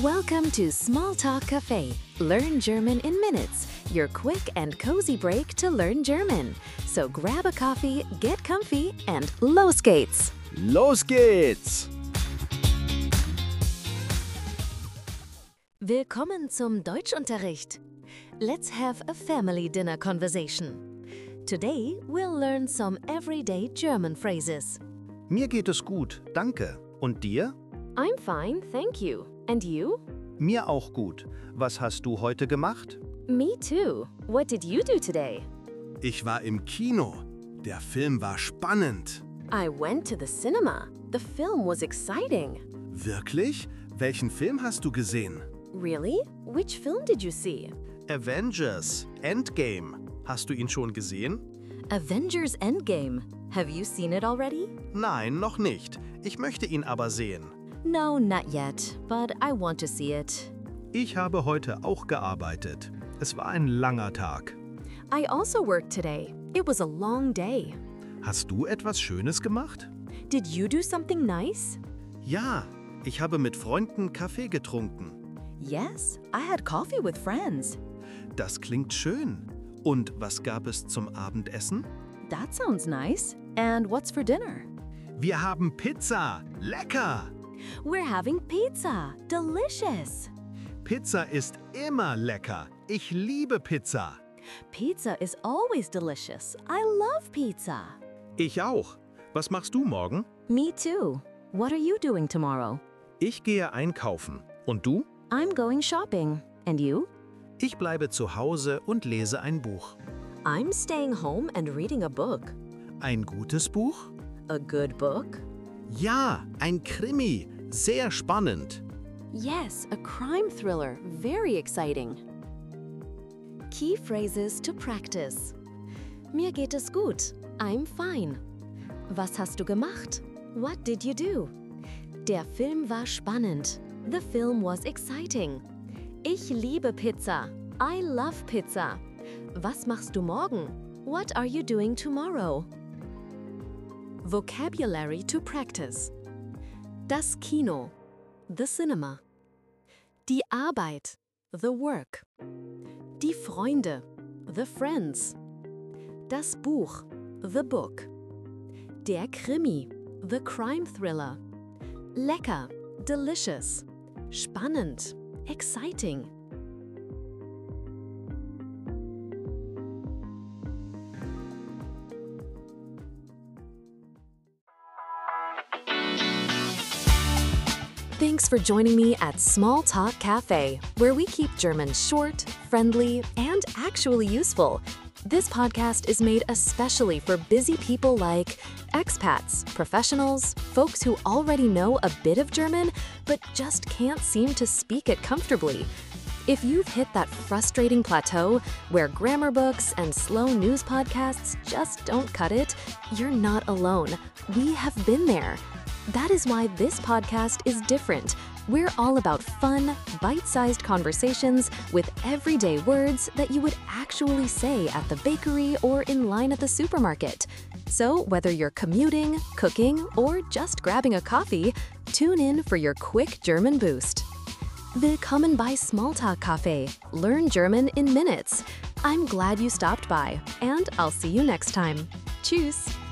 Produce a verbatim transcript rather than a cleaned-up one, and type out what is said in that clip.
Welcome to Small Talk Cafe. Learn German in minutes. Your quick and cozy break to learn German. So grab a coffee, get comfy, and los geht's! Los geht's! Willkommen zum Deutschunterricht. Let's have a family dinner conversation. Today we'll learn some everyday German phrases. Mir geht es gut, danke. Und dir? I'm fine, thank you. And you? Mir auch gut. Was hast du heute gemacht? Me too. What did you do today? Ich war im Kino. Der Film war spannend. I went to the cinema. The film was exciting. Wirklich? Welchen Film hast du gesehen? Really? Which film did you see? Avengers Endgame. Hast du ihn schon gesehen? Avengers Endgame. Have you seen it already? Nein, noch nicht. Ich möchte ihn aber sehen. No, not yet, but I want to see it. Ich habe heute auch gearbeitet. Es war ein langer Tag. I also worked today. It was a long day. Hast du etwas Schönes gemacht? Did you do something nice? Ja, ich habe mit Freunden Kaffee getrunken. Yes, I had coffee with friends. Das klingt schön. Und was gab es zum Abendessen? That sounds nice. And what's for dinner? Wir haben Pizza. Lecker! We're having pizza. Delicious. Pizza ist immer lecker. Ich liebe Pizza. Pizza is always delicious. I love pizza. Ich auch. Was machst du morgen? Me too. What are you doing tomorrow? Ich gehe einkaufen. Und du? I'm going shopping. And you? Ich bleibe zu Hause und lese ein Buch. I'm staying home and reading a book. Ein gutes Buch? A good book? Ja, ein Krimi. Sehr spannend. Yes, a crime thriller. Very exciting. Key phrases to practice. Mir geht es gut. I'm fine. Was hast du gemacht? What did you do? Der Film war spannend. The film was exciting. Ich liebe Pizza. I love pizza. Was machst du morgen? What are you doing tomorrow? Vocabulary to practice. Das Kino, the cinema. Die Arbeit, the work. Die Freunde, the friends. Das Buch, the book. Der Krimi, the crime thriller. Lecker, delicious. Spannend, exciting. Thanks for joining me at Small Talk Cafe, where we keep German short, friendly, and actually useful. This podcast is made especially for busy people like expats, professionals, folks who already know a bit of German but just can't seem to speak it comfortably. If you've hit that frustrating plateau where grammar books and slow news podcasts just don't cut it, you're not alone. We have been there. That is why this podcast is different. We're all about fun, bite-sized conversations with everyday words that you would actually say at the bakery or in line at the supermarket. So whether you're commuting, cooking, or just grabbing a coffee, tune in for your quick German boost. Willkommen bei Smalltalk Cafe. Learn German in minutes. I'm glad you stopped by, and I'll see you next time. Tschüss!